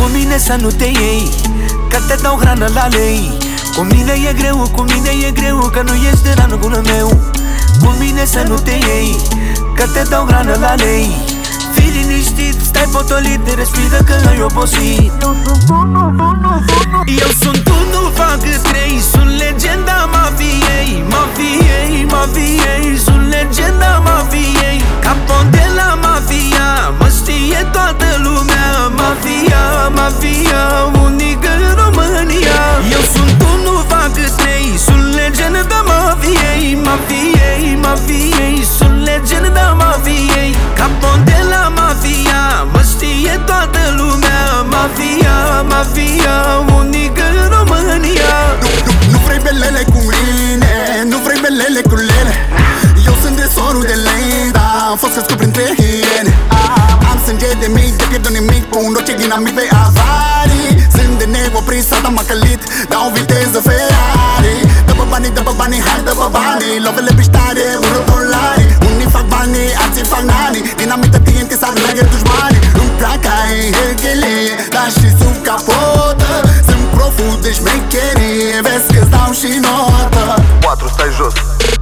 Cu mine să nu te iei, că te dau hrană la lei. Cu mine e greu, cu mine e greu, că nu ești de rangul meu. Cu mine să nu te iei, că te dau hrană la lei. Fii liniștit, stai potolit, respiră că ai obosit. Eu sunt unul, fac trei, sunt legenda mafiei. Mafiei, mafiei, sunt legenda mafiei. Capon de la mafia, mă știe toată lumea. Mafia, mafia, unică în România. Eu sunt unul, fac trei, sunt legenda mafiei. Mafiei, mafiei, sunt legenda mafiei. Capon de la mafia, mă știe toată lumea. Mafia, mafia, unică în România. Nu vrei belele cu mine, nu vrei belele cu lele. Eu sunt de sorul de lei, dar am fost crescut printre hiene. Am sânge de mic, de pierd nimic, cu un roce dinamic pe avarii. Sunt de neoprit, sada m-a călit, dau viteză Ferrari. Dă-bă banii, hai dă-bă banii. Lovele piștare, $1. Unii fac banii, alții fac nani. Dinamită TNT s-ar lagă dușmani. Îmi plac ai herghelie, dar și sub capotă sunt profund de șmecherie. Vezi că-ți dau și notă. 4, stai jos.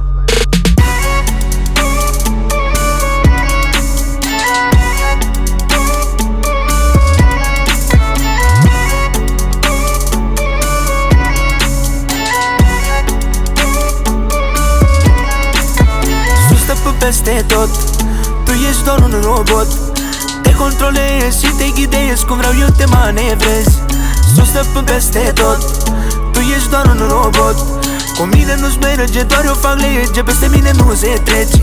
Peste tot, tu ești doar un robot. Te controlezi și te ghidezi cum vreau eu, te manevrezi. Sus stăpân peste tot, tu ești doar un robot. Cu mine nu-ți merge, doar eu fac lege, peste mine nu se trece.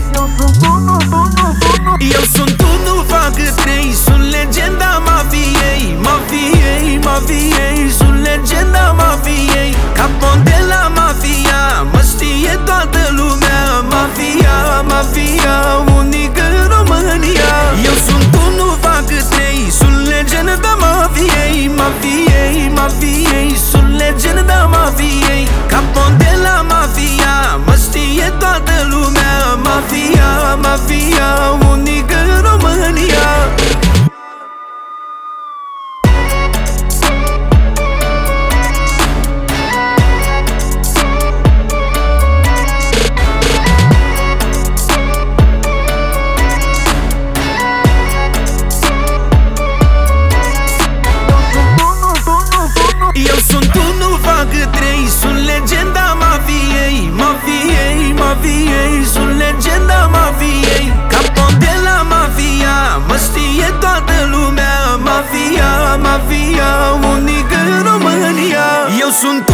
Eu sunt unul, fac trei, sunt legenda mafiei. Mafiei, mafiei, sunt legenda mafiei. Capon de la mafia, mă știe toată lumea. Mafia, mafia, unică în România. Eu sunt unul, fac trei, sunt legenda mafiei. Mafiei, mafiei, sunt legenda mafiei. Capon de la mafia, mă știe toată lumea. Mafia, mafia, unică în România. Eu sunt unul, fac trei, sunt legenda mafiei. Mafiei, mafiei, sunt legenda mafiei. Capon de la mafia, mă știe toată lumea. Mafia, mafia, unică în România. Eu sunt